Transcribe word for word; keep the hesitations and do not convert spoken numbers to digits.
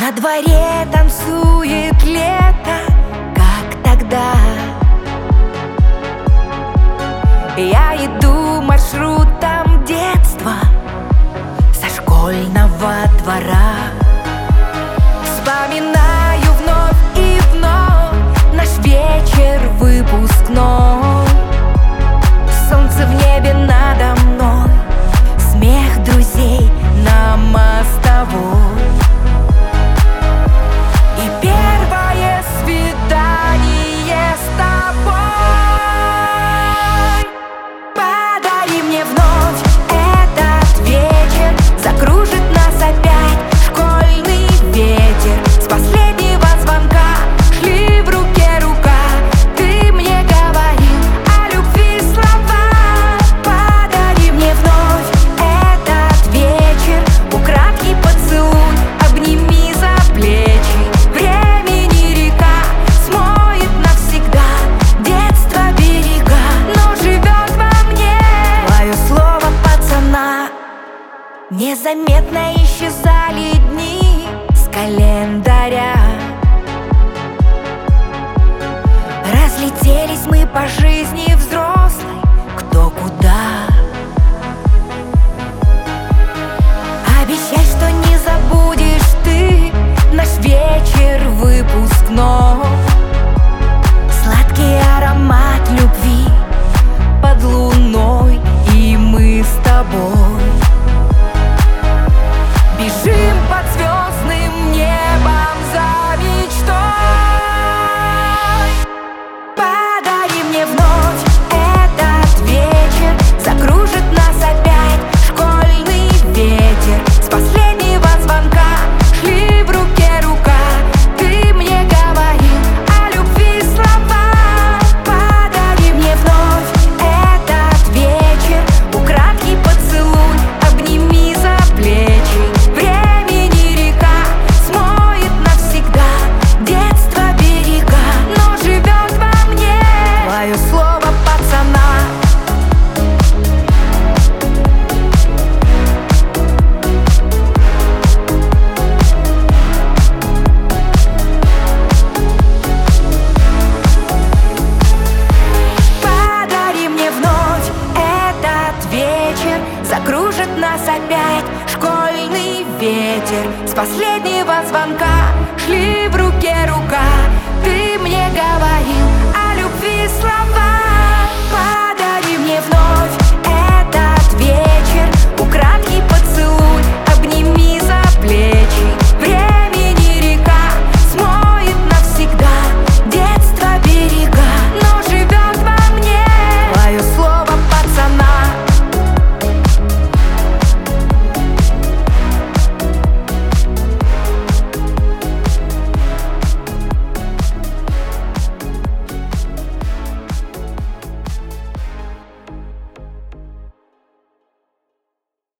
Во дворе танцует лето, как тогда. Я иду маршрутом детства со школьного двора. Вспоминаю вновь и вновь наш вечер выпускной. Солнце в небе надо мной, смех друзей на мостовой. И первое свидание с тобой. Подари мне вновь этот вечер, закружит нас опять школьный ветер. С последнего звонка шли в руке рука, ты мне говорил о любви слова. Подари мне вновь этот вечер, украдкий поцелуй, обними за плечи. Времени река смоет навсегда детство берега, но живет во мне твое слово пацана. Незаметно исчезали дни с календаря. Разлетелись мы по жизни взрослой, кто куда. Обещай, что не забудешь ты наш вечер выпускной. Сладкий аромат любви под луной, и мы с тобой бежим под звездным небом за мечтой. Подари мне вновь этот вечер, закружит нас опять школьный ветер. С последнего звонка шли в руке рука, ты мне говорил о любви слова. Pодари мне вновь этот вечер, украдкий поцелуй, обними за плечи. Времени река смоет навсегда детство берега, но живет во мне твое слово пацана. Подари мне вновь этот вечер, закружит нас опять школьный ветер. С последнего звонка шли в руке рука, ты мне говорил